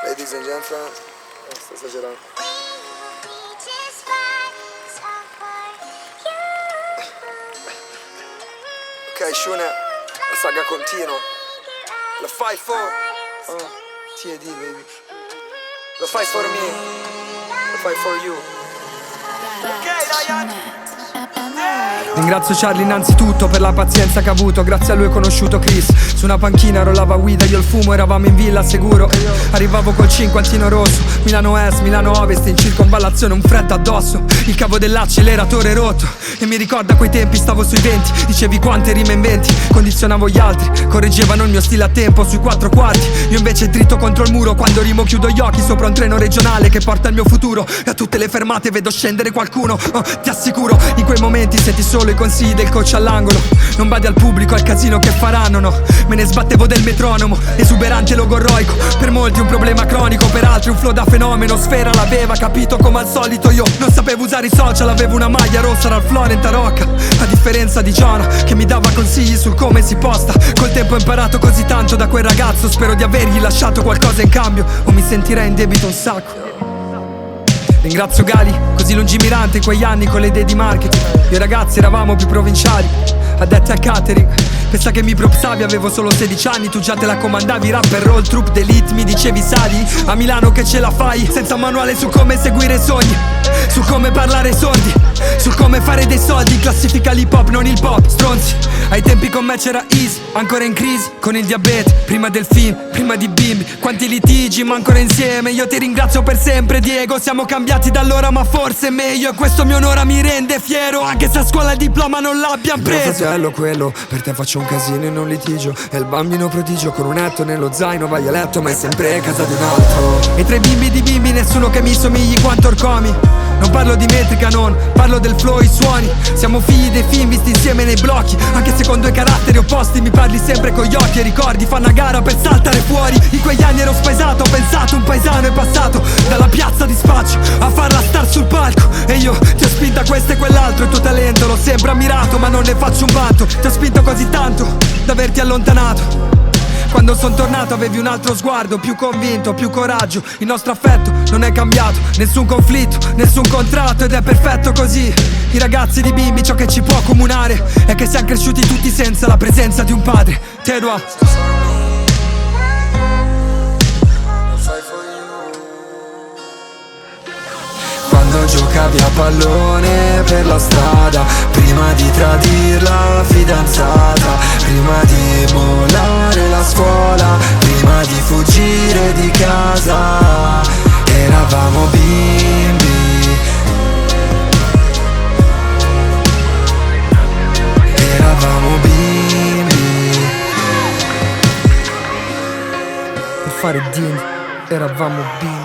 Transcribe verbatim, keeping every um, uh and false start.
Ladies and gentlemen, oh, sto esagerando. Ok, Shune, la saga continua. La fai for oh, T A D baby. La fai for me, la fai for you. Ok, Ryan. Ringrazio Charlie innanzitutto per la pazienza che ha avuto. Grazie a lui ho conosciuto Chris. Su una panchina rollava guida, io il fumo, eravamo in villa sicuro. Arrivavo col cinquantino rosso, Milano Est, Milano Ovest, in circonvallazione un freddo addosso. Il cavo dell'acceleratore rotto. E mi ricorda quei tempi, stavo sui venti. Dicevi quante rime inventi, condizionavo gli altri, correggevano il mio stile a tempo sui quattro quarti. Io invece dritto contro il muro, quando rimo chiudo gli occhi sopra un treno regionale che porta il mio futuro. E a tutte le fermate vedo scendere qualcuno, oh, ti assicuro, in quei momenti senti solo i consigli del coach all'angolo. Non badi al pubblico, al casino che faranno, no. Me ne sbattevo del metronomo, esuberante logorroico. Per molti un problema cronico, per altri un flow da fenomeno. Sfera l'aveva capito come al solito, io non sapevo usare i social. Avevo una maglia rossa dal Florent a Rocca, a differenza di Jonah che mi dava consigli sul come si posta. Col tempo ho imparato così tanto da quel ragazzo. Spero di avergli lasciato qualcosa in cambio, o mi sentirei in debito un sacco. Ringrazio Gali, così lungimirante in quegli anni con le idee di marketing. Io e ragazzi eravamo più provinciali, addetti al catering. Pensa che mi propsavi, avevo solo sedici anni, tu già te la comandavi. Rapper, roll, troupe d'elite, mi dicevi sali a Milano che ce la fai. Senza un manuale su come seguire i sogni, su come parlare ai sordi, su come fare dei soldi. In classifica l'hip hop, non il pop, stronzi. Ai tempi con me c'era Easy, ancora in crisi con il diabete. Prima del film, prima di bimbi, quanti litigi ma ancora insieme. Io ti ringrazio per sempre Diego, siamo cambiati da allora ma forse è meglio. E questo mio onore mi rende fiero, anche se a scuola il diploma non l'abbiamo preso. Mio fratello quello, per te faccio un casino in un litigio. È il bambino prodigio con un etto nello zaino. Vai a letto ma è sempre casa di un altro. E tra i bimbi di bimbi nessuno che mi somigli quanto Orcomi. Non parlo di metrica, non parlo del flow, i suoni. Siamo figli dei film visti insieme nei blocchi. Anche se con due caratteri opposti mi parli sempre con gli occhi. E ricordi fanno a gara per saltare fuori. In quegli anni ero spaesato, ho pensato un paesano è passato dalla piazza di spaccio a farla star sul palco. E io ti ho spinta questo e quell'altro. Il tuo talento l'ho sempre ammirato ma non ne faccio un vanto. Ti ho spinto così tanto da averti allontanato. Quando son tornato avevi un altro sguardo, più convinto, più coraggio. Il nostro affetto non è cambiato, nessun conflitto, nessun contratto. Ed è perfetto così. I ragazzi di bimbi ciò che ci può comunare è che siamo cresciuti tutti senza la presenza di un padre. Te lo Quando giocavi a pallone per la strada, prima di tradir la fidanzata, prima di mollare la scuola, prima di fuggire di casa, eravamo bimbi, eravamo bimbi. Per fare din, eravamo bimbi.